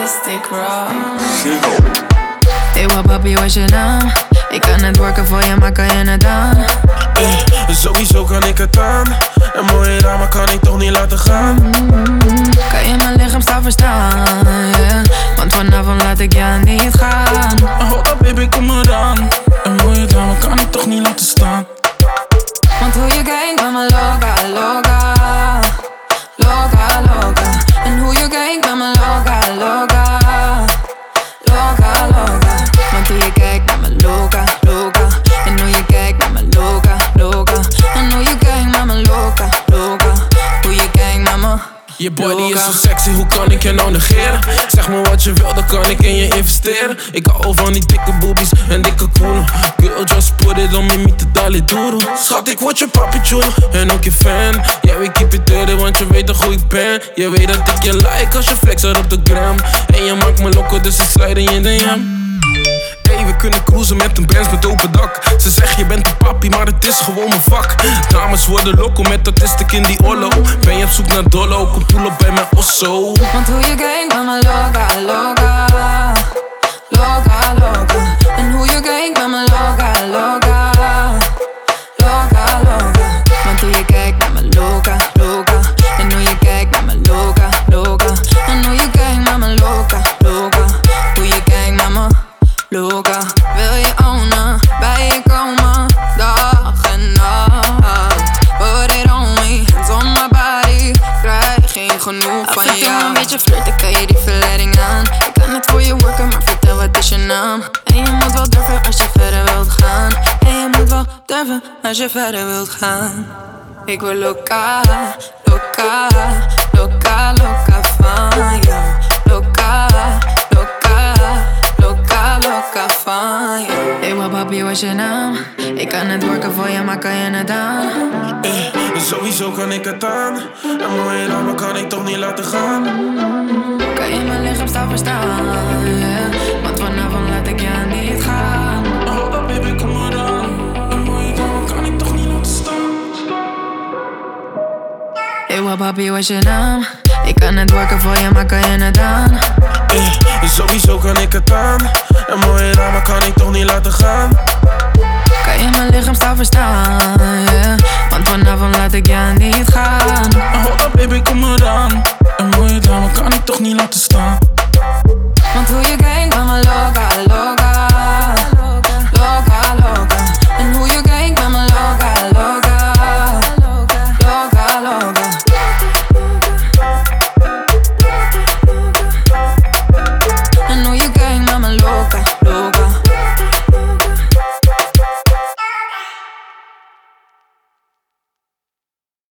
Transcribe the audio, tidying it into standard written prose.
plastic wrong. Hey, wat papi, wat is je naam? Ik kan het worken voor je, maar kan je het aan? Sowieso kan ik het aan. En mooie ramen kan ik toch niet laten gaan. Kan je mijn lichaamstaal verstaan? Yeah. Want vanavond laat ik je niet gaan. Hold up baby, kom eraan. En mooie ramen kan ik toch niet laten staan. Want hoe je kijkt met me loca, loca. Loca, loca. En hoe je kijkt met me loca, loca. Loca, loca. Want hoe je kijkt met me loca, loca. En hoe je kijkt met me loca, loca. En hoe je kijkt met me loca, loca. Hoe je kijkt met me. Je body is zo sexy, hoe kan ik je nou negeren? Zeg me wat je wil, dan kan ik in je investeren. Ik hou van die dikke boobies en dikke koenen. Girl, just put it on me, niet te dale duro. Schat, ik word je papi chulo en ook je fan. Yeah, we keep it dirty, want je weet toch hoe ik ben. Je weet dat ik je like als je flexer op de gram. En je maakt me loco, dus ik slide in je DM. Hey, we kunnen cruisen met een Benz met open dak. Ze zeggen je bent een papi, maar het is gewoon mijn vak. Dames worden loco met dat is in die ollo. Ben je op zoek naar dollo, kom pull op bij mijn osso. Want hoe je kijkt met me loca, loca. Loca, loca. En hoe je kijkt met me loca, loca. Loca, loca. Want hoe je kijkt met me loca, loca. En hoe je kijkt met me loca, loca. En hoe je kijkt met me loca, loca. Hoe je kijkt met me loca. Wil je ownen, bij je komen, dag en nacht. Put it on me, hands on my body. Krijg geen genoeg van jou. Af en toe een beetje flirten, kan je die verleiding aan. Ik kan het voor je worken, maar vertel wat is je naam. En je moet wel durven als je verder wilt gaan. En je moet wel durven als je verder wilt gaan. Ik wil loca, loca, loca, loca van jou. Loca, loca, loca, loca van jou. Hey, wat papi, wat is je naam? Ik kan het worken voor je, maar kan je het aan? Sowieso kan ik het aan. En mooie ramen kan ik toch niet laten gaan. Kan je mijn lichaamstaal verstaan? Yeah. Want vanavond laat ik je niet gaan. Hold up baby, kom eraan. En mooie ramen kan ik toch niet laten staan. Hey, wat papi, wat is je naam? Ik kan het worken voor je, maar kan je het aan? Sowieso kan ik het aan. En mooie ramen kan ik toch niet laten gaan. Kan je mijn lichaamstaal verstaan?